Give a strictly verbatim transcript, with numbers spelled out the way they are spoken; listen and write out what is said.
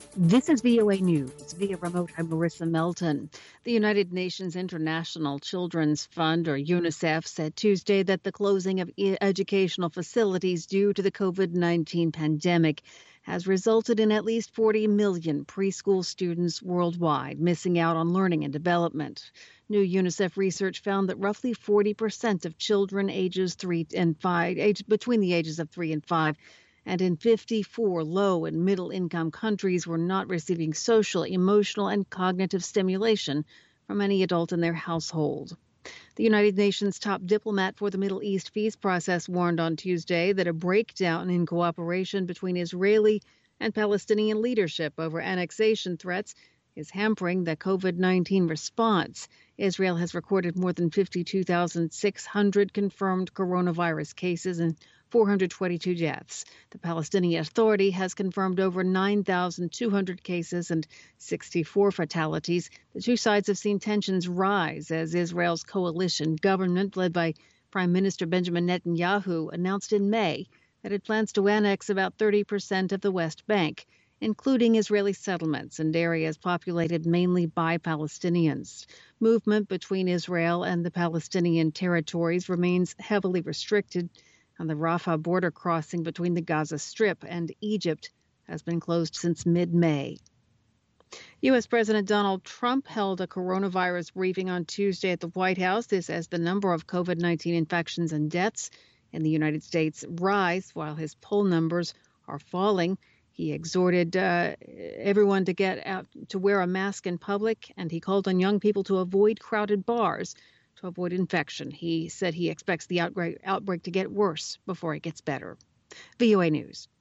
This is V O A News. Via remote, I'm Marissa Melton. The United Nations International Children's Fund, or UNICEF, said Tuesday that the closing of e- educational facilities due to the COVID nineteen pandemic has resulted in at least forty million preschool students worldwide missing out on learning and development. New UNICEF research found that roughly forty percent of children ages three and five, age, between the ages of three and five, and in fifty-four low and middle income countries were not receiving social, emotional, and cognitive stimulation from any adult in their household. The United Nations top diplomat for the Middle East peace process warned on Tuesday that a breakdown in cooperation between Israeli and Palestinian leadership over annexation threats is hampering the COVID nineteen response. Israel has recorded more than fifty-two thousand six hundred confirmed coronavirus cases and four hundred twenty-two deaths. The Palestinian Authority has confirmed over nine thousand two hundred cases and sixty-four fatalities. The two sides have seen tensions rise as Israel's coalition government, led by Prime Minister Benjamin Netanyahu, announced in May that it plans to annex about thirty percent of the West Bank, including Israeli settlements and areas populated mainly by Palestinians. Movement between Israel and the Palestinian territories remains heavily restricted, and the Rafah border crossing between the Gaza Strip and Egypt has been closed since mid-May. U S. President Donald Trump held a coronavirus briefing on Tuesday at the White House. This as the number of COVID nineteen infections and deaths in the United States rise while his poll numbers are falling. He exhorted uh, everyone to get out to wear a mask in public, and he called on young people to avoid crowded bars to avoid infection. He said he expects the outbreak, outbreak to get worse before it gets better. V O A News.